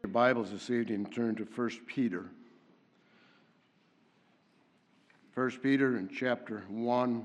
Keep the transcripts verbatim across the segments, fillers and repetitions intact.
Your Bibles this evening, turn to First Peter. First Peter in chapter one.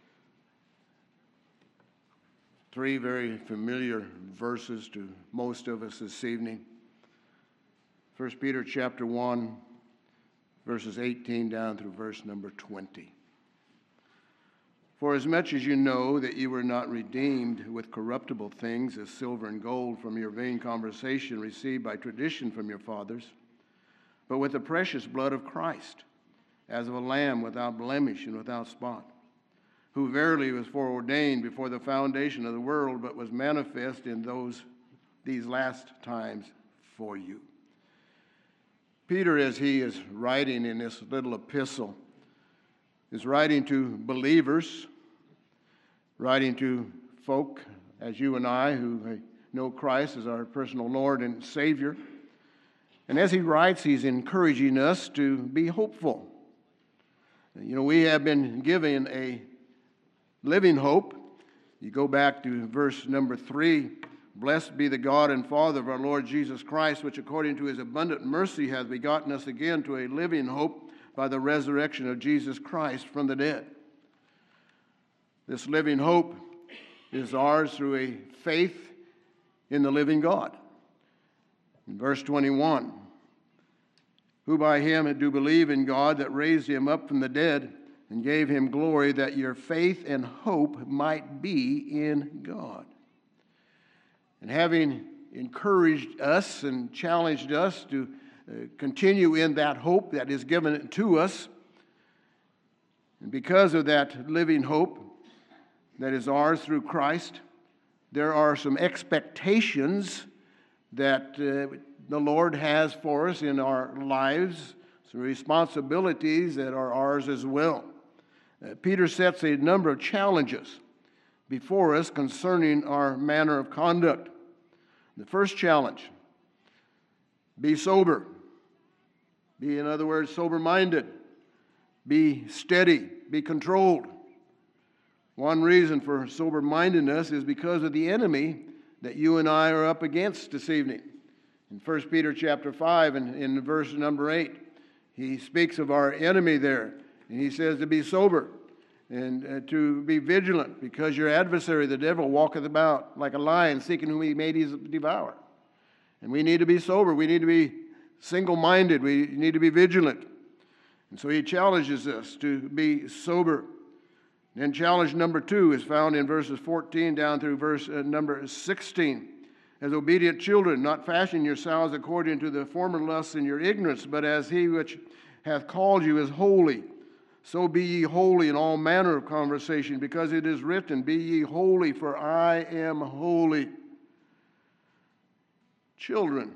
Three very familiar verses to most of us this evening. First Peter chapter one, verses eighteen down through verse number twenty. For as much as you know that you were not redeemed with corruptible things as silver and gold from your vain conversation received by tradition from your fathers, but with the precious blood of Christ, as of a lamb without blemish and without spot, who verily was foreordained before the foundation of the world, but was manifest in those these last times for you. Peter, as he is writing in this little epistle, is writing to believers, writing to folk as you and I who know Christ as our personal Lord and Savior. And as he writes, he's encouraging us to be hopeful. You know, we have been given a living hope. You go back to verse number three. Blessed be the God and Father of our Lord Jesus Christ, which according to his abundant mercy hath begotten us again to a living hope by the resurrection of Jesus Christ from the dead. This living hope is ours through a faith in the living God. In verse twenty-one, who by him do believe in God that raised him up from the dead and gave him glory, that your faith and hope might be in God. And having encouraged us and challenged us to Uh, continue in that hope that is given to us. And because of that living hope that is ours through Christ, there are some expectations that uh, the Lord has for us in our lives, some responsibilities that are ours as well. Uh, Peter sets a number of challenges before us concerning our manner of conduct. The first challenge, be sober. Be, in other words, sober-minded. Be steady. Be controlled. One reason for sober-mindedness is because of the enemy that you and I are up against this evening. In First Peter chapter five and in verse number eight, he speaks of our enemy there. And he says to be sober and uh, to be vigilant, because your adversary, the devil, walketh about like a lion, seeking whom he may devour. And we need to be sober. We need to be single-minded. We need to be vigilant. And so he challenges us to be sober. And challenge number two is found in verses fourteen down through verse uh, number sixteen. As obedient children, not fashion yourselves according to the former lusts in your ignorance, but as he which hath called you is holy, so be ye holy in all manner of conversation, because it is written, be ye holy, for I am holy. Children,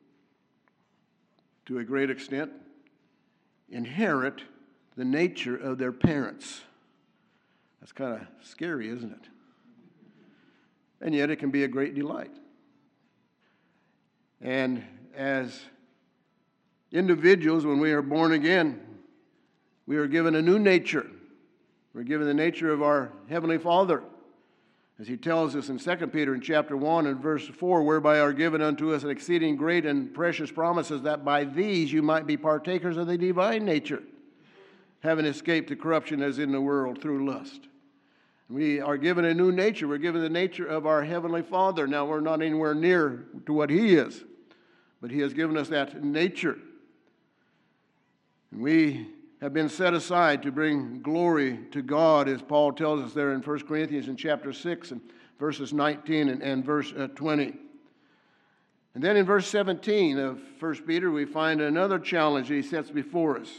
to a great extent, inherit the nature of their parents. That's kind of scary, isn't it? And yet it can be a great delight. And as individuals, when we are born again, we are given a new nature. We're given the nature of our Heavenly Father. As he tells us in Second Peter in chapter one and verse four, whereby are given unto us an exceeding great and precious promises, that by these you might be partakers of the divine nature, having escaped the corruption that is in the world through lust. We are given a new nature. We're given the nature of our Heavenly Father. Now, we're not anywhere near to what he is, but he has given us that nature. And we have been set aside to bring glory to God, as Paul tells us there in First Corinthians in chapter six and verses nineteen and, and verse uh, twenty. And then in verse seventeen of First Peter, we find another challenge he sets before us.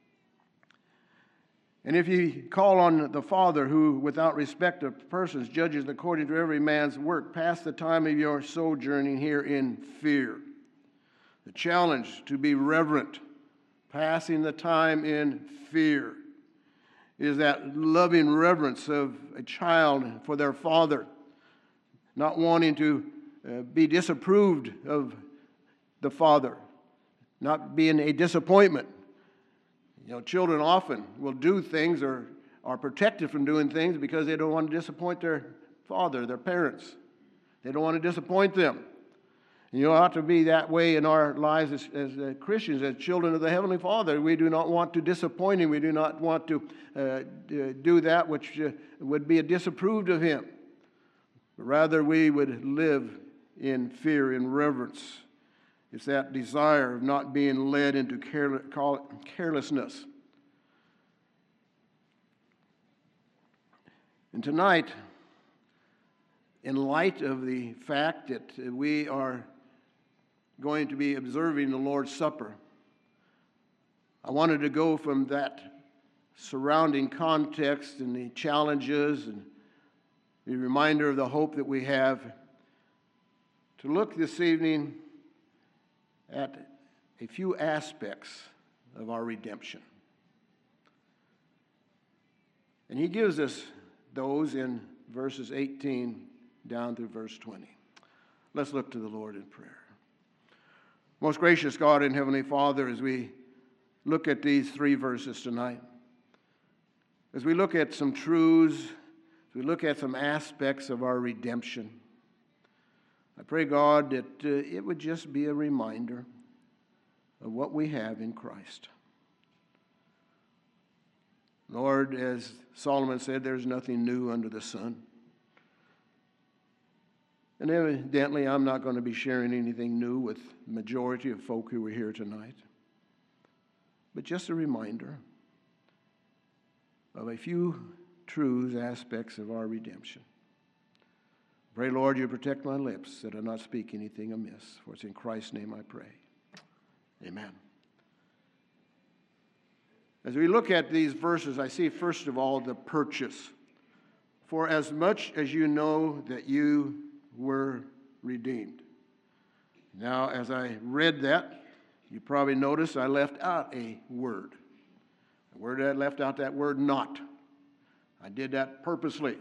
And if ye call on the Father, who without respect of persons judges according to every man's work, pass the time of your sojourning here in fear. The challenge to be reverent, passing the time in fear, is that loving reverence of a child for their father, not wanting to uh, be disapproved of the father, not being a disappointment. You know, children often will do things or are protected from doing things because they don't want to disappoint their father, their parents. They don't want to disappoint them. And you ought to be that way in our lives as, as uh, Christians, as children of the Heavenly Father. We do not want to disappoint Him. We do not want to uh, do that which uh, would be disapproved of Him. But rather, we would live in fear and reverence. It's that desire of not being led into carelessness. And tonight, in light of the fact that we are going to be observing the Lord's Supper, I wanted to go from that surrounding context and the challenges and the reminder of the hope that we have to look this evening at a few aspects of our redemption. And he gives us those in verses eighteen down through verse twenty. Let's look to the Lord in prayer. Most gracious God and Heavenly Father, as we look at these three verses tonight, as we look at some truths, as we look at some aspects of our redemption, I pray, God, that uh, it would just be a reminder of what we have in Christ. Lord, as Solomon said, there's nothing new under the sun. And evidently, I'm not going to be sharing anything new with the majority of folk who are here tonight. But just a reminder of a few truths, aspects of our redemption. Pray, Lord, you protect my lips that I not speak anything amiss. For it's in Christ's name I pray. Amen. As we look at these verses, I see, first of all, the purchase. For as much as you know that you were redeemed. Now, as I read that, you probably noticed I left out a word. The word I left out, that word not. I did that purposely.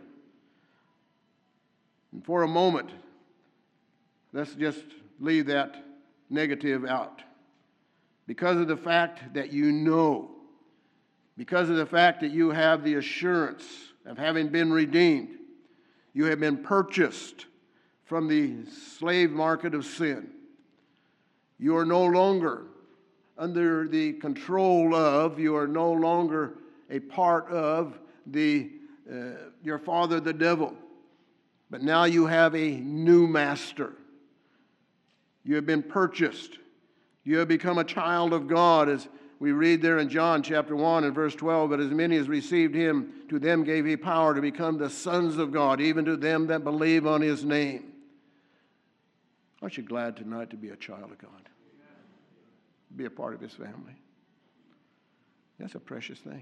And for a moment, let's just leave that negative out. Because of the fact that you know, because of the fact that you have the assurance of having been redeemed, you have been purchased from the slave market of sin. You are no longer under the control of, you are no longer a part of the uh, your father, the devil. But now you have a new master. You have been purchased. You have become a child of God, as we read there in John chapter one and verse twelve. But as many as received him, to them gave he power to become the sons of God, even to them that believe on his name. Aren't you glad tonight to be a child of God? Be a part of his family. That's a precious thing.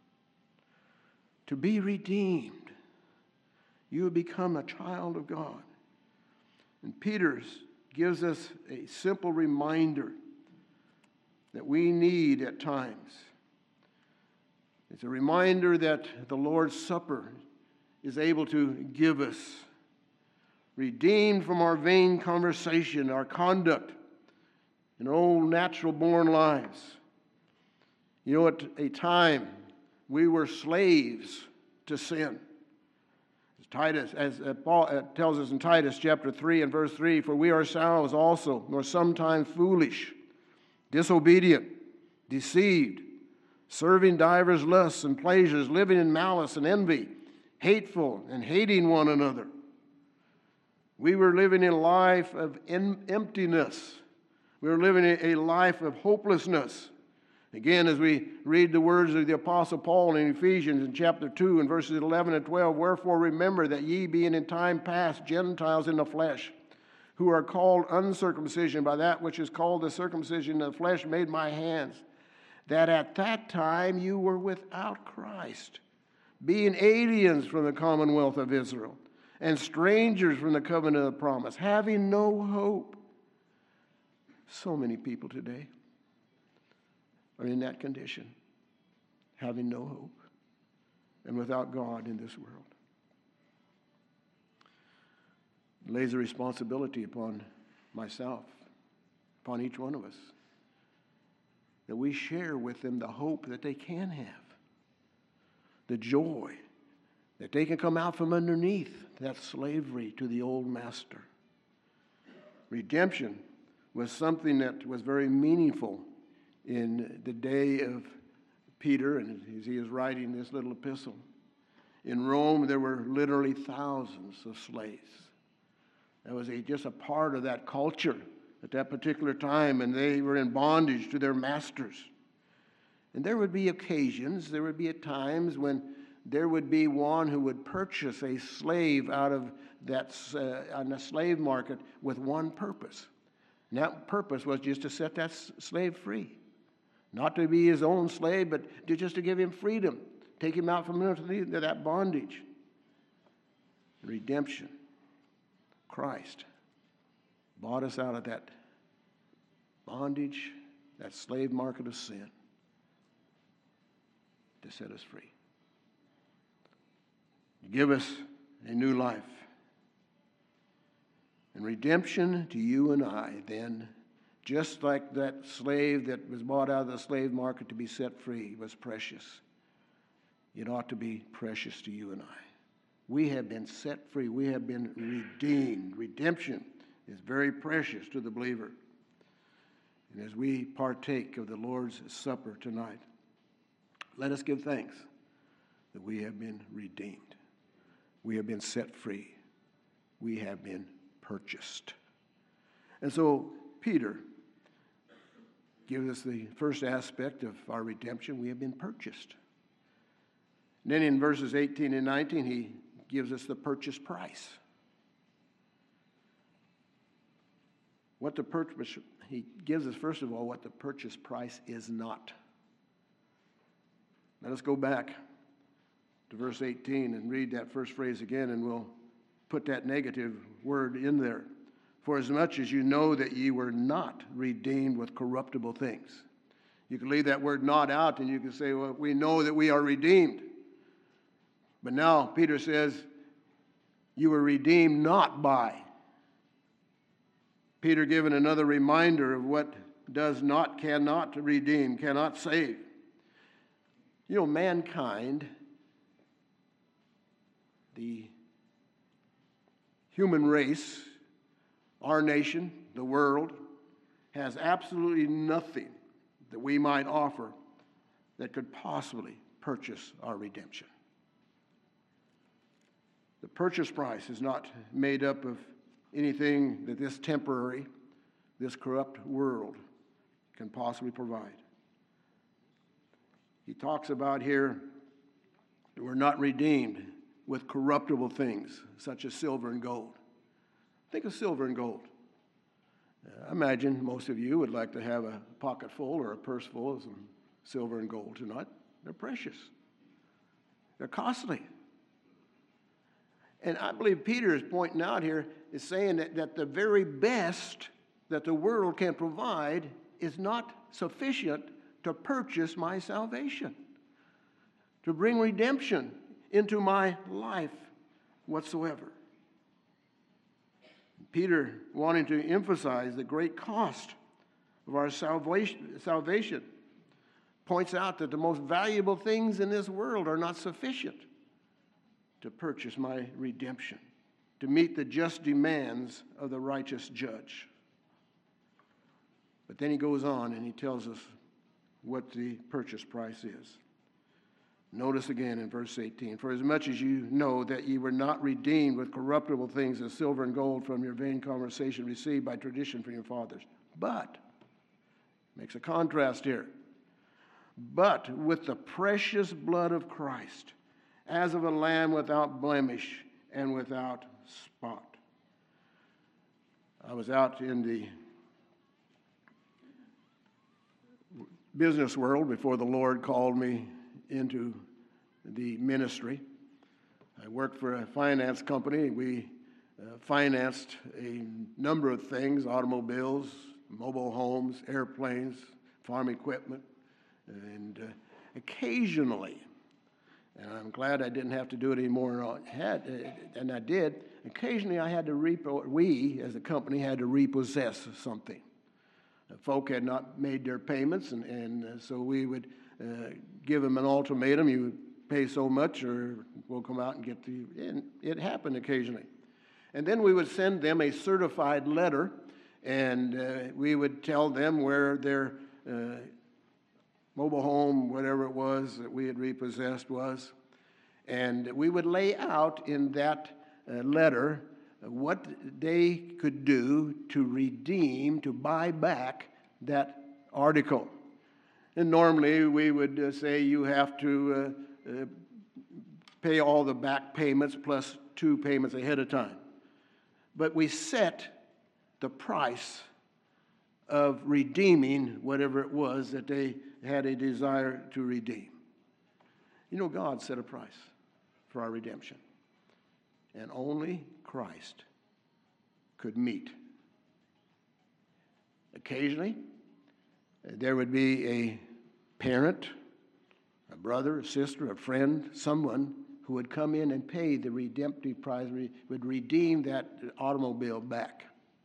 To be redeemed, you have become a child of God. And Peter gives us a simple reminder that we need at times. It's a reminder that the Lord's Supper is able to give us. Redeemed from our vain conversation, our conduct, and old natural-born lives. You know, at a time we were slaves to sin. As Titus, as Paul tells us in Titus chapter three and verse three, for we ourselves also were sometimes foolish, disobedient, deceived, serving divers lusts and pleasures, living in malice and envy, hateful and hating one another. We were living a life of emptiness. We were living a life of hopelessness. Again, as we read the words of the Apostle Paul in Ephesians in chapter two and verses eleven and twelve, wherefore remember that ye being in time past Gentiles in the flesh, who are called uncircumcision by that which is called the circumcision of the flesh made by hands, that at that time you were without Christ, being aliens from the commonwealth of Israel, and strangers from the covenant of promise, having no hope. So many people today are in that condition, having no hope, and without God in this world. It lays a responsibility upon myself, upon each one of us, that we share with them the hope that they can have, the joy that they can come out from underneath that slavery to the old master. Redemption was something that was very meaningful in the day of Peter, and as he is writing this little epistle. In Rome, there were literally thousands of slaves. That was a, just a part of that culture at that particular time, and they were in bondage to their masters. And there would be occasions, there would be at times when there would be one who would purchase a slave out of that uh, on the slave market with one purpose. And that purpose was just to set that slave free. Not to be his own slave, but to just to give him freedom. Take him out from under that bondage. Redemption. Christ bought us out of that bondage, that slave market of sin, to set us free. Give us a new life. And redemption to you and I, then, just like that slave that was bought out of the slave market to be set free, was precious. It ought to be precious to you and I. We have been set free. We have been redeemed. Redemption is very precious to the believer. And as we partake of the Lord's Supper tonight, let us give thanks that we have been redeemed. We have been set free. We have been purchased. And so Peter gives us the first aspect of our redemption. We have been purchased. And then in verses eighteen and nineteen, he gives us the purchase price. What the purchase, he gives us, first of all, what the purchase price is not. Let us go back to verse eighteen and read that first phrase again, and we'll put that negative word in there. For as much as you know that ye were not redeemed with corruptible things. You can leave that word not out, and you can say, well, we know that we are redeemed. But now Peter says, you were redeemed not by. Peter given another reminder of what does not, cannot redeem, cannot save. You know, mankind, the human race, our nation, the world, has absolutely nothing that we might offer that could possibly purchase our redemption. The purchase price is not made up of anything that this temporary, this corrupt world can possibly provide. He talks about here that we're not redeemed with corruptible things, such as silver and gold. Think of silver and gold. I imagine most of you would like to have a pocket full or a purse full of some silver and gold tonight. They're precious. They're costly. And I believe Peter is pointing out here, is saying that, that the very best that the world can provide is not sufficient to purchase my salvation, to bring redemption into my life whatsoever. Peter, wanting to emphasize the great cost of our salvation, salvation, points out that the most valuable things in this world are not sufficient to purchase my redemption, to meet the just demands of the righteous judge. But then he goes on and he tells us what the purchase price is. Notice again in verse eighteen, for as much as you know that ye were not redeemed with corruptible things as silver and gold from your vain conversation received by tradition from your fathers, but, makes a contrast here, but with the precious blood of Christ, as of a lamb without blemish and without spot. I was out in the business world before the Lord called me into the ministry. I worked for a finance company. We uh, financed a number of things, automobiles, mobile homes, airplanes, farm equipment, and uh, occasionally, and I'm glad I didn't have to do it anymore, had, and I did, occasionally I had to, repo, we as a company had to repossess something. The folk had not made their payments, and, and uh, so we would uh, give them an ultimatum, you would pay so much or we'll come out and get the, and it happened occasionally. And then we would send them a certified letter And uh, we would tell them where their uh, mobile home, whatever it was that we had repossessed, was. And we would lay out in that uh, letter what they could do to redeem, to buy back that article. And normally we would uh, say you have to uh, uh, pay all the back payments plus two payments ahead of time. But we set the price of redeeming whatever it was that they had a desire to redeem. You know, God set a price for our redemption. And only Christ could meet. Occasionally, there would be a parent, a brother, a sister, a friend, someone who would come in and pay the redemptive price, would redeem that automobile back.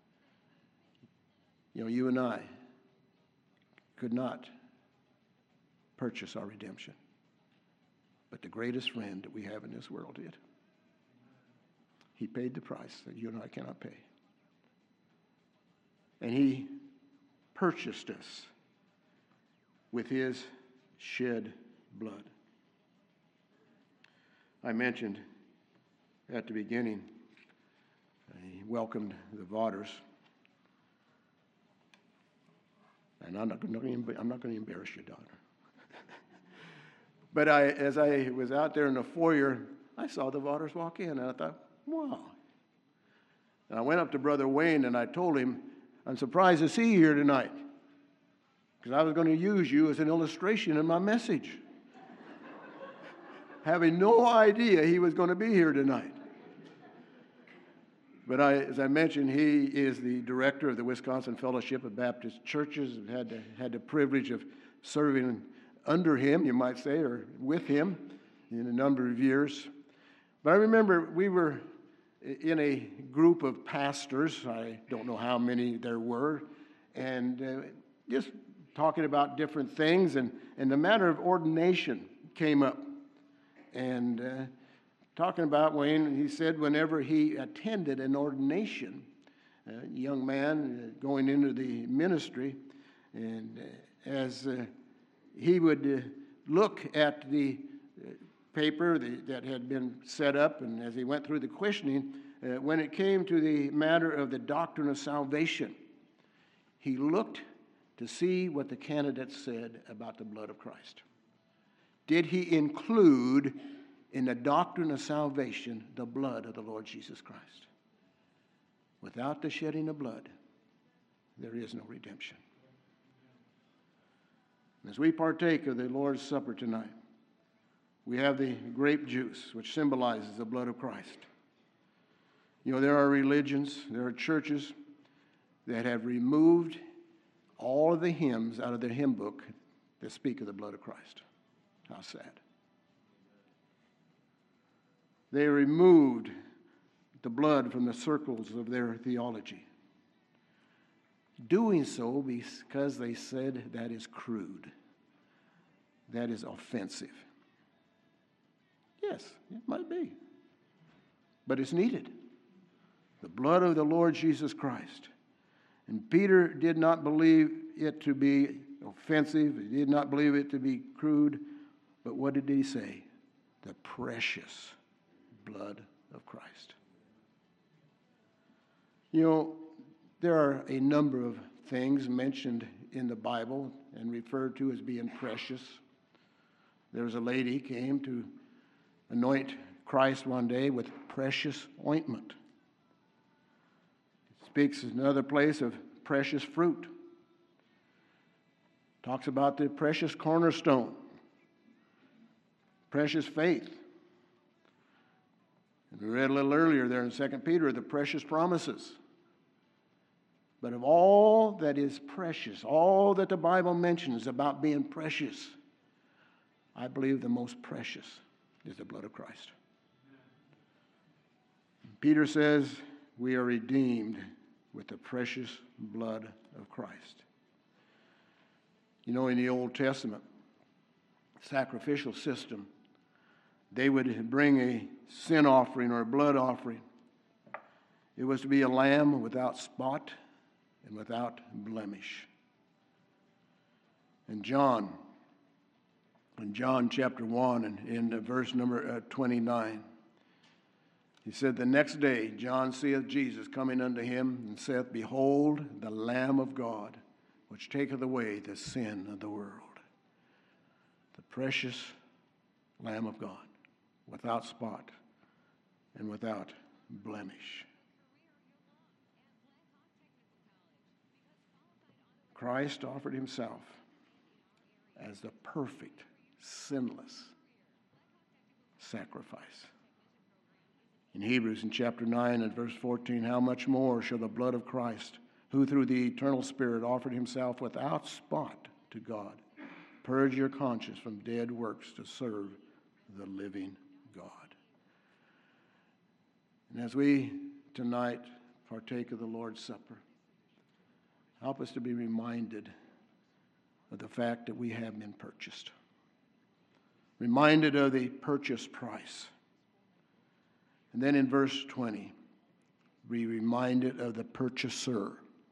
You know, you and I could not purchase our redemption. But the greatest friend that we have in this world did. He paid the price that you and I cannot pay. And he purchased us with his shed blood. I mentioned at the beginning, I welcomed the Vaughters. And I'm not going to, I'm not going to embarrass your daughter. But I, as I was out there in the foyer, I saw the Vaughters walk in, and I thought, wow. And I went up to Brother Wayne, and I told him, I'm surprised to see you here tonight, because I was going to use you as an illustration in my message, having no idea he was going to be here tonight. But I, as I mentioned, he is the director of the Wisconsin Fellowship of Baptist Churches. I've had, had the privilege of serving under him, you might say, or with him in a number of years. But I remember we were in a group of pastors, I don't know how many there were, and uh, just talking about different things, and, and the matter of ordination came up. And uh, talking about Wayne, he said whenever he attended an ordination, a young man uh, going into the ministry, and uh, as uh, he would uh, look at the uh, paper the, that had been set up, and as he went through the questioning, uh, when it came to the matter of the doctrine of salvation, he looked to see what the candidate said about the blood of Christ. Did he include in the doctrine of salvation the blood of the Lord Jesus Christ? Without the shedding of blood, there is no redemption. As we partake of the Lord's Supper tonight, we have the grape juice, which symbolizes the blood of Christ. You know, there are religions, there are churches that have removed all of the hymns out of their hymn book that speak of the blood of Christ. How sad. They removed the blood from the circles of their theology. Doing so because they said that is crude. That is offensive. Yes, it might be. But it's needed. The blood of the Lord Jesus Christ. And Peter did not believe it to be offensive. He did not believe it to be crude. But what did he say? The precious blood of Christ. You know, there are a number of things mentioned in the Bible and referred to as being precious. There was a lady came to anoint Christ one day with precious ointment. It speaks in another place of precious fruit. Talks about the precious cornerstone, precious faith. And we read a little earlier there in Second Peter, the precious promises. But of all that is precious, all that the Bible mentions about being precious, I believe the most precious is the blood of Christ. Peter says we are redeemed with the precious blood of Christ. You know, in the Old Testament sacrificial system, they would bring a sin offering or a blood offering. It was to be a lamb without spot and without blemish. And John, in John chapter one and in verse number uh, twenty-nine, he said, the next day John seeth Jesus coming unto him, and saith, Behold, the Lamb of God, which taketh away the sin of the world. The precious Lamb of God, without spot and without blemish. Christ offered himself as the perfect, sinless sacrifice. In Hebrews in chapter nine and verse fourteen, how much more shall the blood of Christ, who through the eternal Spirit offered himself without spot to God, purge your conscience from dead works to serve the living God. And as we tonight partake of the Lord's Supper, help us to be reminded of the fact that we have been purchased. Reminded of the purchase price. And then in verse twenty, be reminded of the purchaser,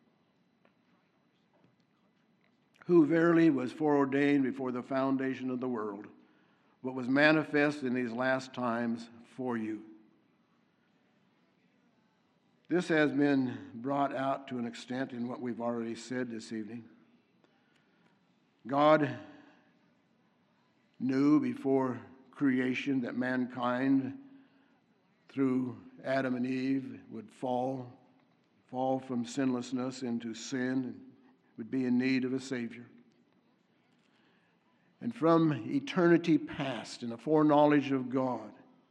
who verily was foreordained before the foundation of the world, but was manifest in these last times for you. This has been brought out to an extent in what we've already said this evening. God knew before creation that mankind, through Adam and Eve, would fall, fall from sinlessness into sin and would be in need of a Savior. And from eternity past, in the foreknowledge of God,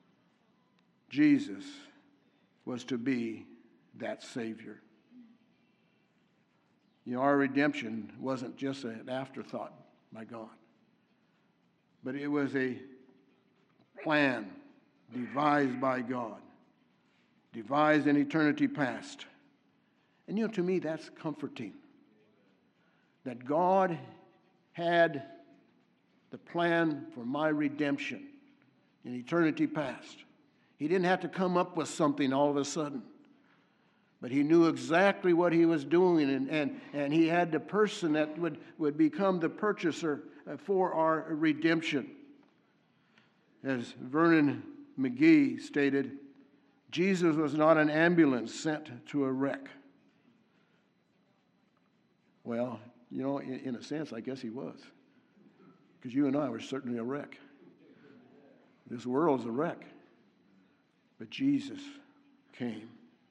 Jesus was to be that Savior. You know, our redemption wasn't just an afterthought by God, but it was a plan devised by God, devised in eternity past. And you know, to me, that's comforting. That God had the plan for my redemption in eternity past. He didn't have to come up with something all of a sudden. But he knew exactly what he was doing, and, and, and he had the person that would, would become the purchaser for our redemption. As Vernon McGee stated, Jesus was not an ambulance sent to a wreck. Well, you know, in, in a sense, I guess he was. Because you and I were certainly a wreck. This world's a wreck. But Jesus came.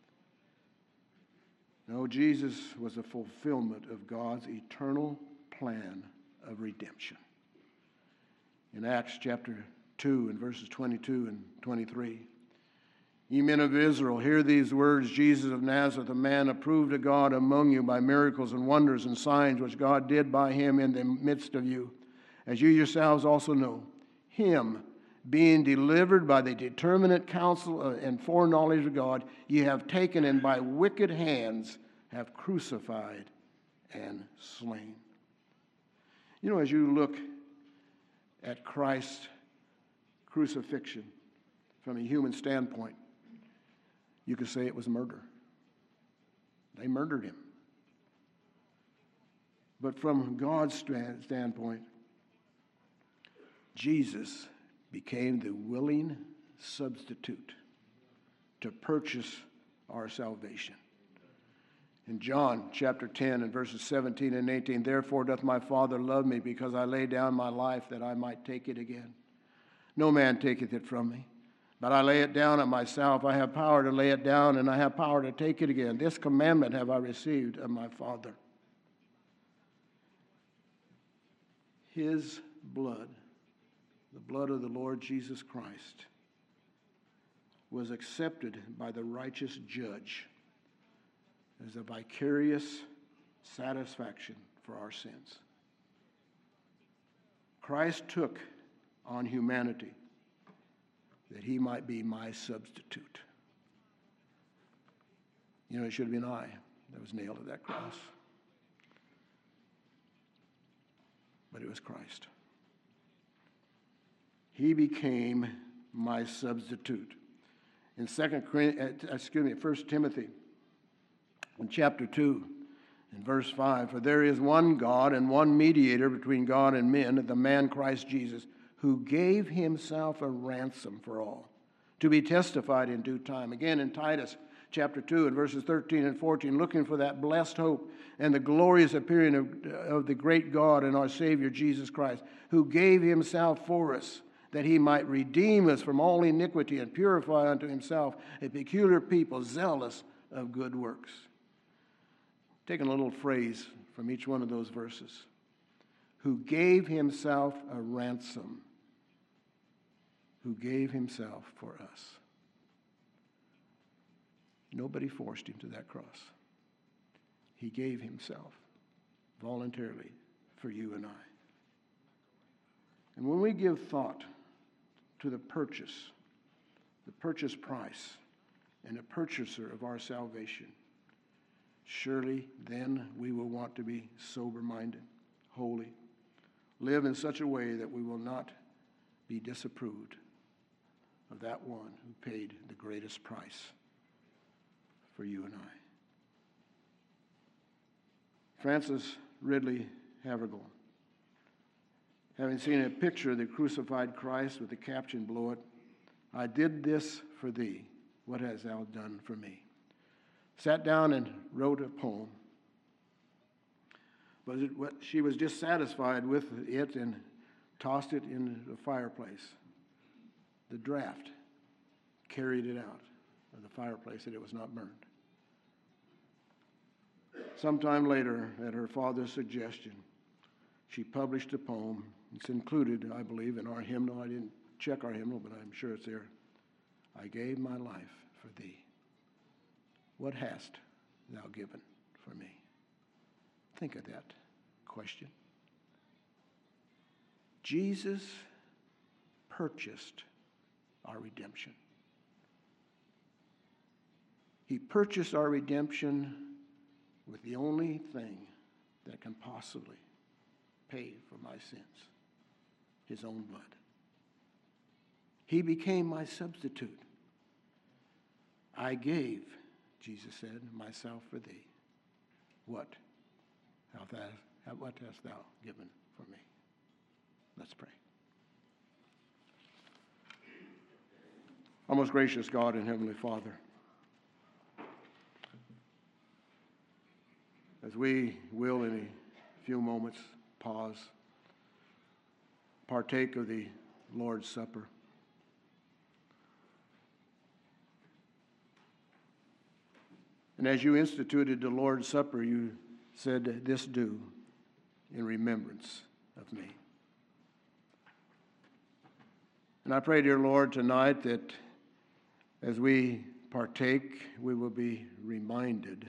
No, Jesus was a fulfillment of God's eternal plan of redemption. In Acts chapter two and verses twenty-two and twenty-three, ye men of Israel, hear these words, Jesus of Nazareth, a man approved of God among you by miracles and wonders and signs which God did by him in the midst of you, as you yourselves also know. Him, being delivered by the determinate counsel and foreknowledge of God, ye have taken and by wicked hands have crucified and slain. You know, as you look at Christ's crucifixion from a human standpoint, you could say it was murder. They murdered him. But from God's standpoint, Jesus became the willing substitute to purchase our salvation. In John chapter ten and verses seventeen and eighteen, therefore doth my Father love me, because I lay down my life that I might take it again. No man taketh it from me, but I lay it down of myself. I have power to lay it down, and I have power to take it again. This commandment have I received of my Father. His blood, the blood of the Lord Jesus Christ, was accepted by the righteous judge as a vicarious satisfaction for our sins. Christ took on humanity that he might be my substitute. You know, it should have been I that was nailed to that cross. But it was Christ. He became my substitute. In second, excuse me, First Timothy, in chapter two, In verse five, for there is one God and one mediator between God and men, the man Christ Jesus, who gave himself a ransom for all, to be testified in due time. Again, in Titus chapter two and verses thirteen and fourteen, looking for that blessed hope and the glorious appearing of, of the great God and our Savior Jesus Christ, who gave himself for us, that he might redeem us from all iniquity and purify unto himself a peculiar people, zealous of good works. Taking a little phrase from each one of those verses. Who gave himself a ransom. Who gave himself for us. Nobody forced him to that cross. He gave himself voluntarily for you and I. And when we give thought to the purchase, the purchase price, and the purchaser of our salvation, surely then we will want to be sober-minded, holy, live in such a way that we will not be disapproved of that one who paid the greatest price for you and I. Francis Ridley Havergal, having seen a picture of the crucified Christ with the caption below it, I did this for thee, what hast thou done for me? Sat down and wrote a poem. But it, what, she was dissatisfied with it and tossed it in the fireplace. The draft carried it out of the fireplace that it was not burned. Sometime later, at her father's suggestion, she published a poem. It's included, I believe, in our hymnal. I didn't check our hymnal, but I'm sure it's there. I gave my life for thee. What hast thou given for me? Think of that question. Jesus purchased our redemption. He purchased our redemption with the only thing that can possibly pay for my sins, his own blood. He became my substitute. I gave, Jesus said, myself for thee. What? How that, what hast thou given for me? Let's pray. Our most gracious God and Heavenly Father, as we will in a few moments pause, partake of the Lord's Supper. And as you instituted the Lord's Supper, you said, this do in remembrance of me. And I pray, dear Lord, tonight that as we partake, we will be reminded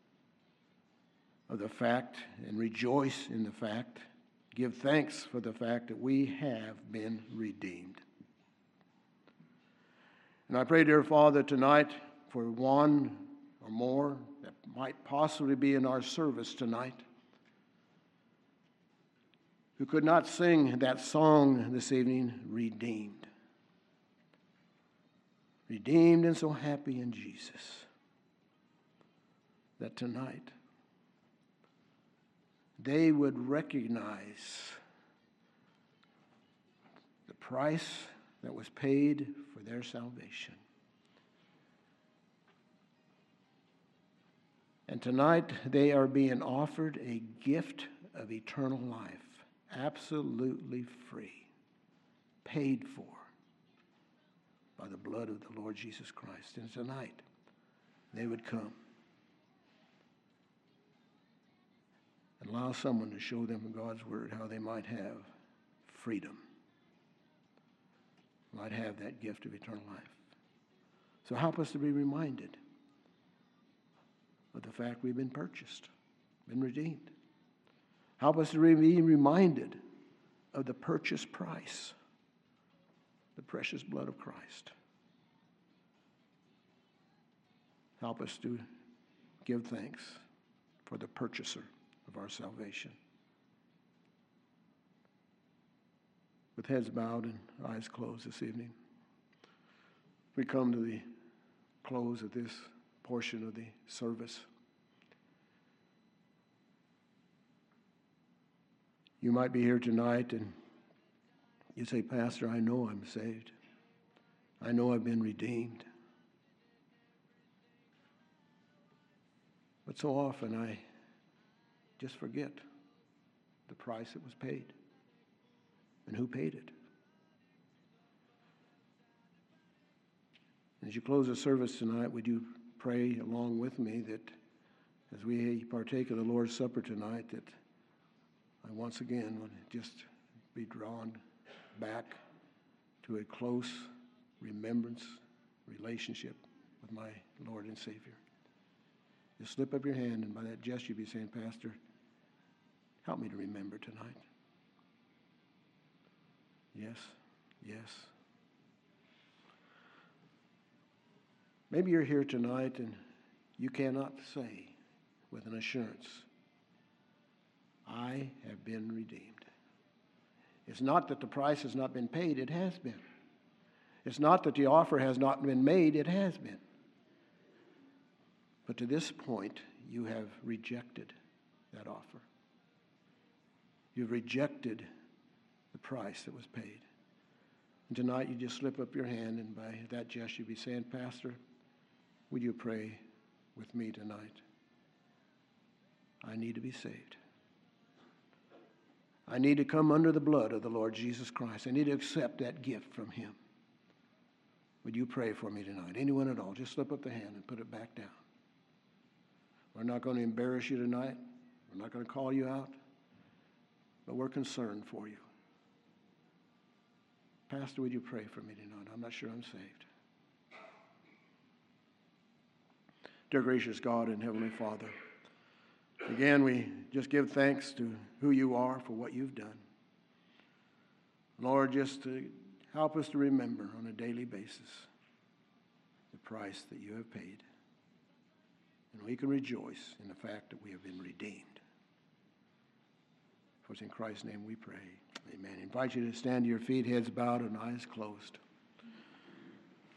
of the fact and rejoice in the fact, give thanks for the fact that we have been redeemed. And I pray, dear Father, tonight for one or more that might possibly be in our service tonight who could not sing that song this evening, redeemed. Redeemed and so happy in Jesus that tonight they would recognize the price that was paid for their salvation. And tonight they are being offered a gift of eternal life, absolutely free, paid for by the blood of the Lord Jesus Christ. And tonight they would come and allow someone to show them in God's word how they might have freedom, might have that gift of eternal life. So help us to be reminded of the fact we've been purchased, been redeemed. Help us to be reminded of the purchase price, the precious blood of Christ. Help us to give thanks for the purchaser of our salvation. With heads bowed and eyes closed this evening, we come to the close of this portion of the service. You might be here tonight and you say, Pastor, I know I'm saved. I know I've been redeemed. But so often I just forget the price that was paid and who paid it. As you close the service tonight, would you pray along with me that as we partake of the Lord's Supper tonight, that I once again would just be drawn back to a close remembrance, relationship with my Lord and Savior. Just slip up your hand, and by that gesture you'll be saying, Pastor, help me to remember tonight. Yes, yes. Maybe you're here tonight and you cannot say with an assurance, I have been redeemed. It's not that the price has not been paid, it has been. It's not that the offer has not been made, it has been. But to this point, you have rejected that offer. You've rejected the price that was paid. And tonight you just slip up your hand, and by that gesture you'll be saying, Pastor, would you pray with me tonight? I need to be saved. I need to come under the blood of the Lord Jesus Christ. I need to accept that gift from him. Would you pray for me tonight? Anyone at all, just slip up the hand and put it back down. We're not going to embarrass you tonight. We're not going to call you out. But we're concerned for you. Pastor, would you pray for me tonight? I'm not sure I'm saved. Dear gracious God and Heavenly Father, again, we just give thanks to who you are for what you've done. Lord, just to help us to remember on a daily basis the price that you have paid. And we can rejoice in the fact that we have been redeemed. For it's in Christ's name we pray. Amen. I invite you to stand to your feet, heads bowed and eyes closed.